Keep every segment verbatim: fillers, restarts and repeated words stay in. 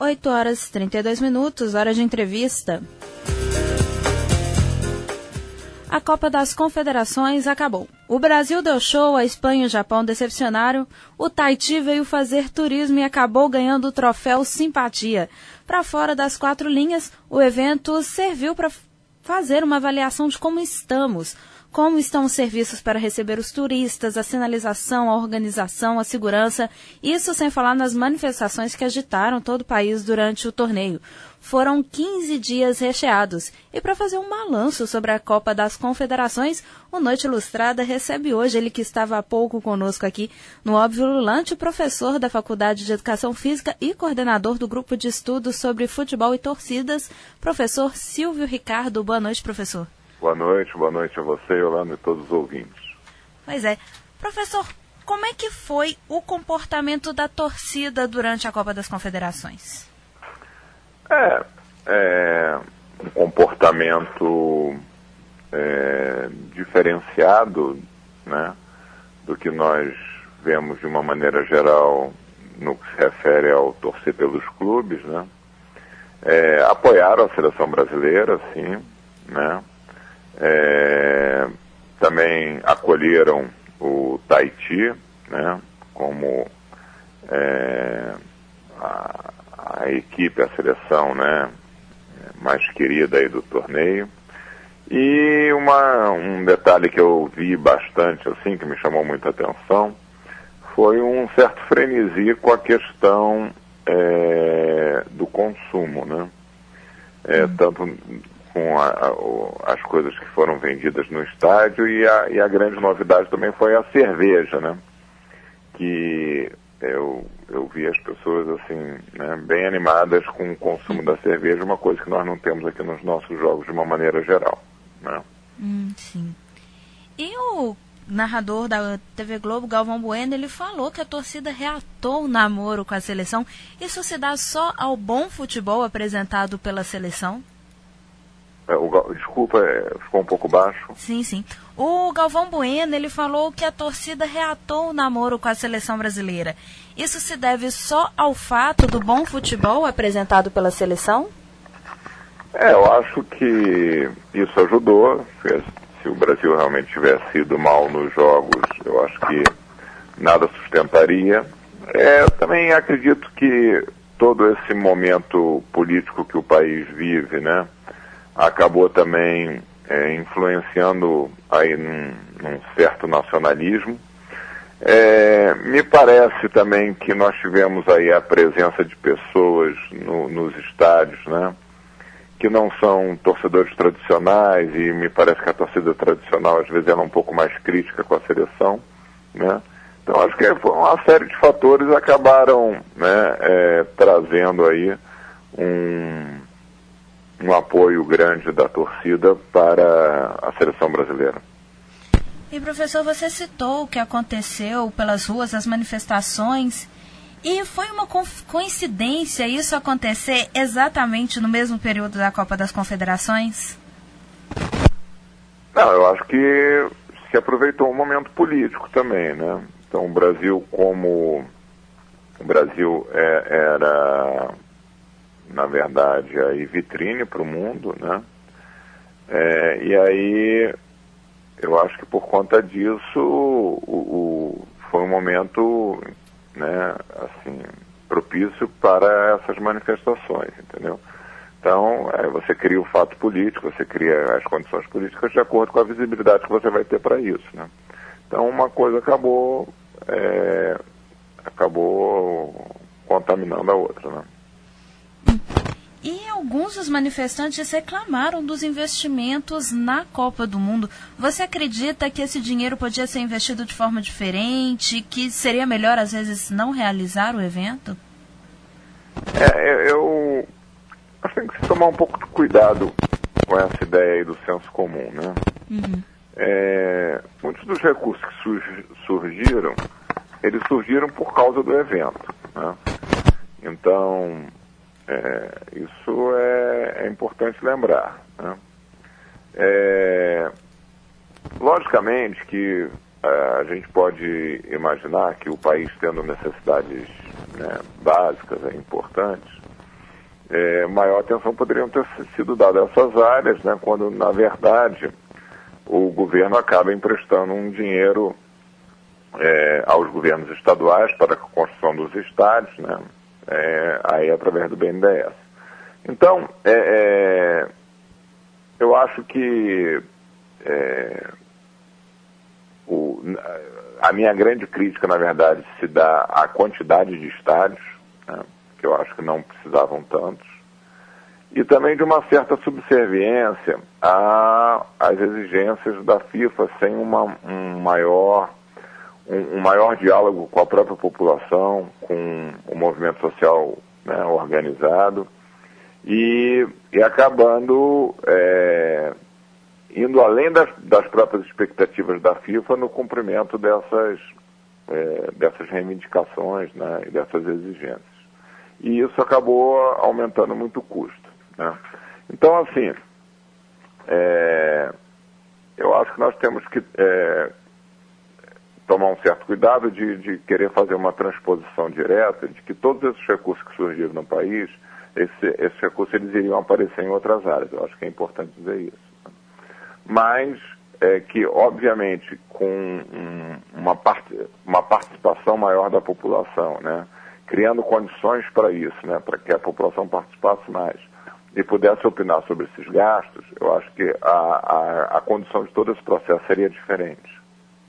oito horas e trinta e dois minutos, hora de entrevista. A Copa das Confederações acabou. O Brasil deu show, a Espanha e o Japão decepcionaram, o Tahiti veio fazer turismo e acabou ganhando o troféu Simpatia. Para fora das quatro linhas, o evento serviu para fazer uma avaliação de como estamos. Como estão os serviços para receber os turistas, a sinalização, a organização, a segurança, isso sem falar nas manifestações que agitaram todo o país durante o torneio. Foram quinze dias recheados. E para fazer um balanço sobre a Copa das Confederações, o Noite Ilustrada recebe hoje, ele que estava há pouco conosco aqui no Óbvio Lulante, professor da Faculdade de Educação Física e coordenador do Grupo de Estudos sobre Futebol e Torcidas, professor Silvio Ricardo. Boa noite, professor. Boa noite, boa noite a você, Yolanda, e todos os ouvintes. Pois é. Professor, como é que foi o comportamento da torcida durante a Copa das Confederações? É, é um comportamento é, diferenciado, né, do que nós vemos de uma maneira geral no que se refere ao torcer pelos clubes, né? É, apoiaram a seleção brasileira, sim, né? É, também acolheram o Tahiti, né, como é, a, a equipe, a seleção, né, mais querida aí do torneio. E uma, um detalhe que eu vi bastante, assim, que me chamou muita atenção, foi um certo frenesi com a questão é, do consumo, né, é, tanto com a, a, as coisas que foram vendidas no estádio e a, e a grande novidade também foi a cerveja, né? Que eu, eu vi as pessoas assim, né, bem animadas com o consumo da cerveja, uma coisa que nós não temos aqui nos nossos jogos de uma maneira geral, né? Hum, sim. E o narrador da T V Globo, Galvão Bueno, ele falou que a torcida reatou o namoro com a seleção. Isso se dá só ao bom futebol apresentado pela seleção? O, desculpa, ficou um pouco baixo. Sim, sim. O Galvão Bueno, ele falou que a torcida reatou o namoro com a seleção brasileira. Isso se deve só ao fato do bom futebol apresentado pela seleção? É, eu acho que isso ajudou. Se o Brasil realmente tivesse ido mal nos jogos, eu acho que nada sustentaria. É, eu também acredito que todo esse momento político que o país vive, né, acabou também é, influenciando aí num, num certo nacionalismo. É, me parece também que nós tivemos aí a presença de pessoas no, nos estádios, né, que não são torcedores tradicionais, e me parece que a torcida tradicional às vezes era um pouco mais crítica com a seleção, né. Então acho que uma série de fatores acabaram, né, é, trazendo aí um um apoio grande da torcida para a seleção brasileira. E, professor, você citou o que aconteceu pelas ruas, as manifestações, e foi uma coincidência isso acontecer exatamente no mesmo período da Copa das Confederações? Não, eu acho que se aproveitou um momento político também, né? Então, o Brasil, como o Brasil é, era... na verdade, aí vitrine para o mundo, né? É, e aí, eu acho que por conta disso, o, o, foi um momento, né, assim, propício para essas manifestações, entendeu? Então, é, você cria o fato político, você cria as condições políticas de acordo com a visibilidade que você vai ter para isso, né? Então, uma coisa acabou, é, acabou contaminando a outra, né? E alguns dos manifestantes reclamaram dos investimentos na Copa do Mundo. Você acredita que esse dinheiro podia ser investido de forma diferente, que seria melhor, às vezes, não realizar o evento? É, eu acho que tem que se tomar um pouco de cuidado com essa ideia aí do senso comum, né? Uhum. É, muitos dos recursos que surgiram, eles surgiram por causa do evento, né? Então... É, isso é, é importante lembrar, né? É, logicamente que é, a gente pode imaginar que o país tendo necessidades, né, básicas, é, importantes, é, maior atenção poderia ter sido dada a essas áreas, né, quando, na verdade, o governo acaba emprestando um dinheiro é, aos governos estaduais para a construção dos estádios, né, é, aí através do B N D E S. Então, é, é, eu acho que é, o, a minha grande crítica, na verdade, se dá à quantidade de estádios, né, que eu acho que não precisavam tantos, e também de uma certa subserviência às exigências da FIFA, sem uma, um, maior, um, um maior diálogo com a própria população, com o movimento social, né, organizado, e, e acabando é, indo além das, das próprias expectativas da FIFA no cumprimento dessas, é, dessas reivindicações, né, e dessas exigências. E isso acabou aumentando muito o custo, né? Então, assim, é, eu acho que nós temos que é, tomar um certo cuidado de, de querer fazer uma transposição direta, de que todos esses recursos que surgiram no país, esse, esses recursos eles iriam aparecer em outras áreas. Eu acho que é importante dizer isso, né? Mas é, que, obviamente, com um, uma, part, uma participação maior da população, né, criando condições para isso, né, para que a população participasse mais e pudesse opinar sobre esses gastos, eu acho que a, a, a condição de todo esse processo seria diferente.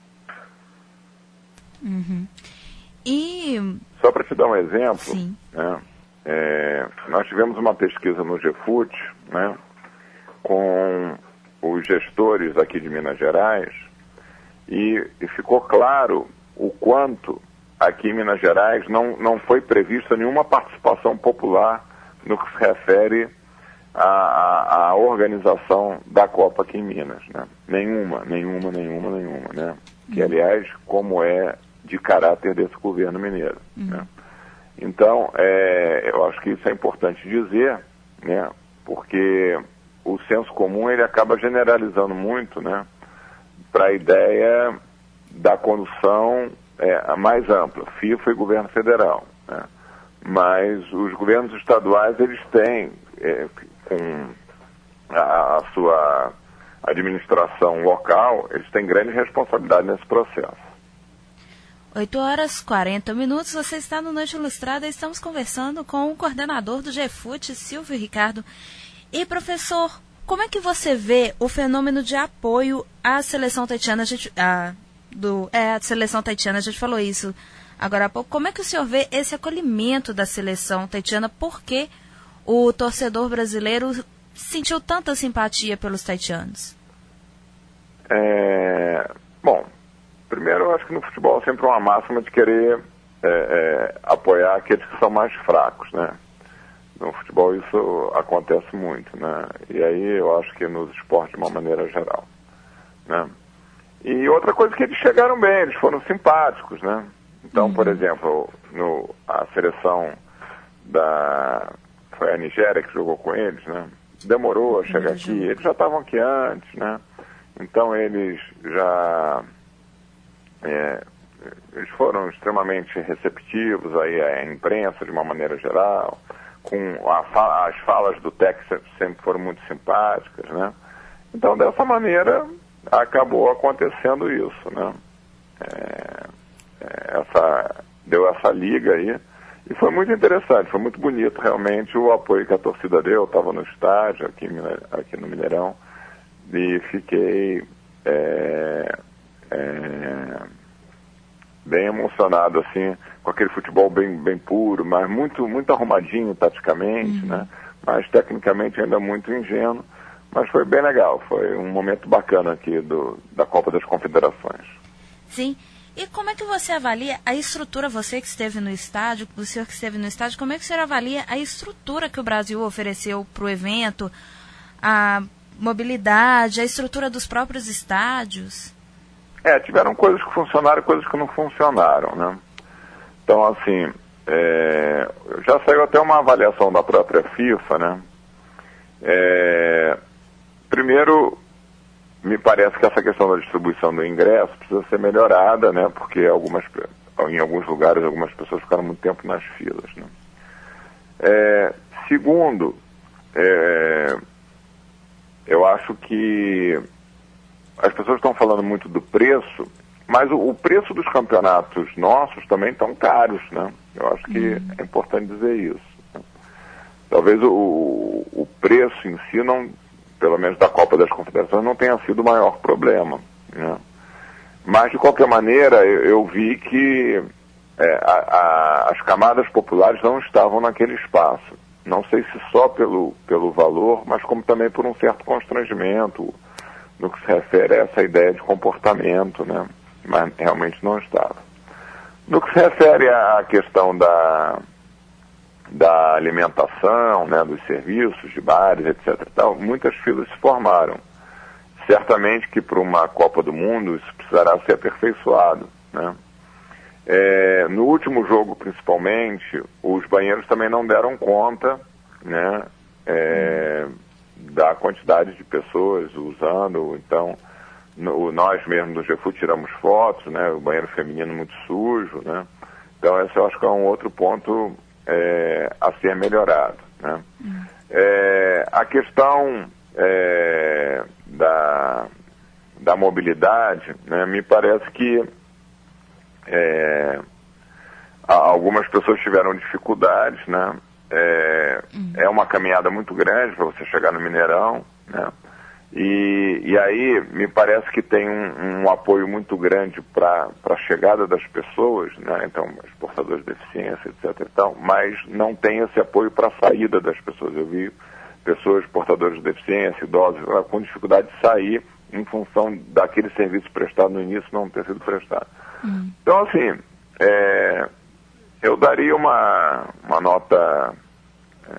Uhum. E... Só para te dar um exemplo, Sim. né, é, nós tivemos uma pesquisa no GEFUT, né, com os gestores aqui de Minas Gerais, e, e ficou claro o quanto aqui em Minas Gerais não, não foi prevista nenhuma participação popular no que se refere à, à, à organização da Copa aqui em Minas, né? Nenhuma, nenhuma, nenhuma, nenhuma, né? Uhum. Que, aliás, como é de caráter desse governo mineiro, uhum. né? Então, é, eu acho que isso é importante dizer, né? Porque o senso comum, ele acaba generalizando muito, né, para a ideia da condução é, a mais ampla, FIFA e governo federal, né? Mas os governos estaduais, eles têm, é, com a, a sua administração local, eles têm grande responsabilidade nesse processo. oito horas e quarenta minutos, você está no Noite Ilustrada e estamos conversando com o coordenador do GEFUT, Silvio Ricardo. E, professor, como é que você vê o fenômeno de apoio à seleção tahitiana? A gente, a, do, é, a seleção tahitiana, a gente falou isso agora há pouco. Como é que o senhor vê esse acolhimento da seleção tahitiana? Por que o torcedor brasileiro sentiu tanta simpatia pelos tahitianos? É, bom, primeiro eu acho que no futebol é sempre uma máxima de querer é, é, apoiar aqueles que são mais fracos, né? No futebol isso acontece muito, né? E aí eu acho que nos esportes de uma maneira geral, né? E outra coisa que eles chegaram bem, eles foram simpáticos, né? Então, uhum. por exemplo, no, a seleção da... foi a Nigéria que jogou com eles, né? Demorou a chegar aqui, eles já estavam aqui antes, né? Então eles já... É, eles foram extremamente receptivos aí à imprensa de uma maneira geral, com a, as falas do técnico sempre foram muito simpáticas, né? Então, dessa maneira, acabou acontecendo isso, né? É, é, essa, deu essa liga aí, e foi muito interessante, foi muito bonito realmente o apoio que a torcida deu. Eu estava no estádio, aqui, aqui no Mineirão, e fiquei é, é, bem emocionado, assim, com aquele futebol bem, bem puro, mas muito, muito arrumadinho taticamente, uhum. né? Mas tecnicamente ainda muito ingênuo, mas foi bem legal, foi um momento bacana aqui do, da Copa das Confederações. Sim, e como é que você avalia a estrutura, você que esteve no estádio, o senhor que esteve no estádio, como é que o senhor avalia a estrutura que o Brasil ofereceu para o evento, a mobilidade, a estrutura dos próprios estádios? É, tiveram coisas que funcionaram e coisas que não funcionaram, né? Então, assim, é, já saiu até uma avaliação da própria FIFA, né? É, primeiro, me parece que essa questão da distribuição do ingresso precisa ser melhorada, né? Porque algumas, em alguns lugares algumas pessoas ficaram muito tempo nas filas, né? É, Segundo, é, eu acho que as pessoas estão falando muito do preço, mas o, o preço dos campeonatos nossos também estão caros, né? Eu acho que uhum. é importante dizer isso. Né? Talvez o, o preço em si, não, pelo menos da Copa das Confederações, não tenha sido o maior problema, né? Mas, de qualquer maneira, eu, eu vi que é, a, a, as camadas populares não estavam naquele espaço. Não sei se só pelo, pelo valor, mas como também por um certo constrangimento no que se refere a essa ideia de comportamento, né? Mas realmente não estava. No que se refere à questão da, da alimentação, né, dos serviços, de bares, etcétera e tal, muitas filas se formaram. Certamente que para uma Copa do Mundo isso precisará ser aperfeiçoado, né? É, no último jogo, principalmente, os banheiros também não deram conta, né, é, da quantidade de pessoas usando. Então, no, nós mesmos do GEFUT tiramos fotos, né, o banheiro feminino muito sujo, né? Então, esse eu acho que é um outro ponto é, a ser melhorado, né? Uhum. É, a questão é, da, da mobilidade, né, me parece que É, algumas pessoas tiveram dificuldades, né? É, uhum. é uma caminhada muito grande para você chegar no Mineirão, né? E, e aí me parece que tem um, um apoio muito grande para a chegada das pessoas, né? Então, os portadores de deficiência, etcétera e tal, mas não tem esse apoio para a saída das pessoas. Eu vi pessoas portadores de deficiência, idosos, com dificuldade de sair em função daquele serviço prestado no início não ter sido prestado. Uhum. Então, assim, é, eu daria uma, uma nota é,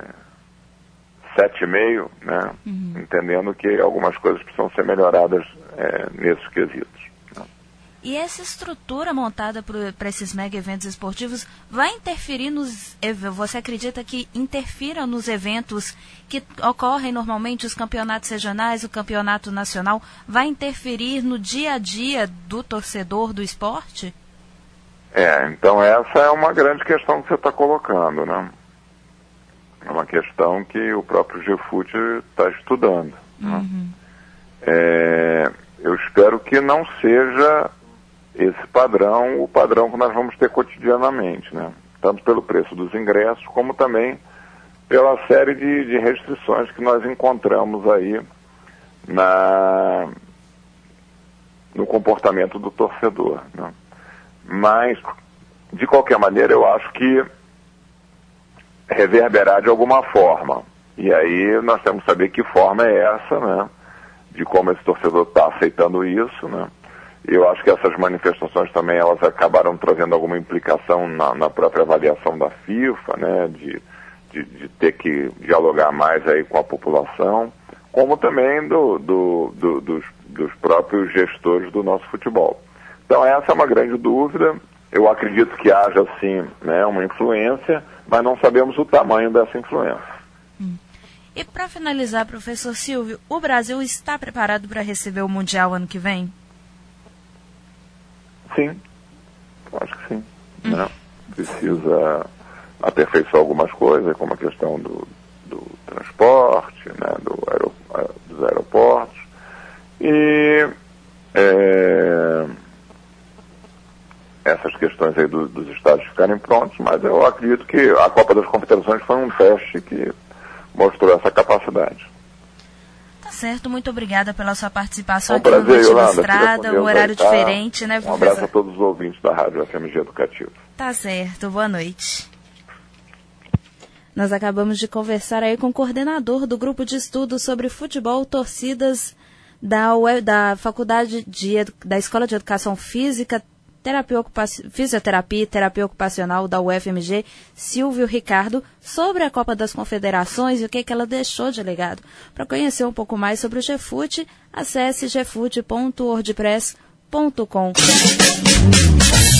sete vírgula cinco, né? Uhum. Entendendo que algumas coisas precisam ser melhoradas é, nesses quesitos. Né? E essa estrutura montada para esses mega eventos esportivos vai interferir nos... Você acredita que interfira nos eventos que ocorrem normalmente, os campeonatos regionais, o campeonato nacional, vai interferir no dia a dia do torcedor do esporte? É, então essa é uma grande questão que você está colocando, né? É uma questão que o próprio GEFUT está estudando. Uhum. Né? É, eu espero que não seja esse padrão, o padrão que nós vamos ter cotidianamente, né? Tanto pelo preço dos ingressos, como também pela série de, de restrições que nós encontramos aí na, no comportamento do torcedor, né? Mas, de qualquer maneira, eu acho que reverberar de alguma forma. E aí nós temos que saber que forma é essa, né? De como esse torcedor está aceitando isso, né? Eu acho que essas manifestações também, elas acabaram trazendo alguma implicação na, na própria avaliação da FIFA, né? De, de, de ter que dialogar mais aí com a população, como também do, do, do, dos, dos próprios gestores do nosso futebol. Então essa é uma grande dúvida. Eu acredito que haja, sim, né, uma influência, mas não sabemos o tamanho dessa influência. Hum. E para finalizar, professor Silvio, o Brasil está preparado para receber o Mundial ano que vem? Sim, acho que sim. Hum. Né? Precisa aperfeiçoar algumas coisas, como a questão do, do transporte, né, do aero, dos aeroportos. E é, essas questões aí do, dos estádios ficarem prontos, mas eu acredito que a Copa das Confederações foi um teste que mostrou essa capacidade. Tá certo, muito obrigada pela sua participação um aqui prazer, no Noite Yolanda, Ilustrada, um horário aí, tá? Diferente, né, professor? Um abraço a todos os ouvintes da Rádio F M G Educativo. Tá certo, boa noite. Nós acabamos de conversar aí com o coordenador do Grupo de Estudos sobre Futebol Torcidas da, U E, da Faculdade de, da Escola de Educação Física, Terapia Ocupaci... Fisioterapia e Terapia Ocupacional da U F M G, Silvio Ricardo, sobre a Copa das Confederações e o que, que ela deixou de legado. Para conhecer um pouco mais sobre o GEFUT, acesse gefut ponto wordpress ponto com.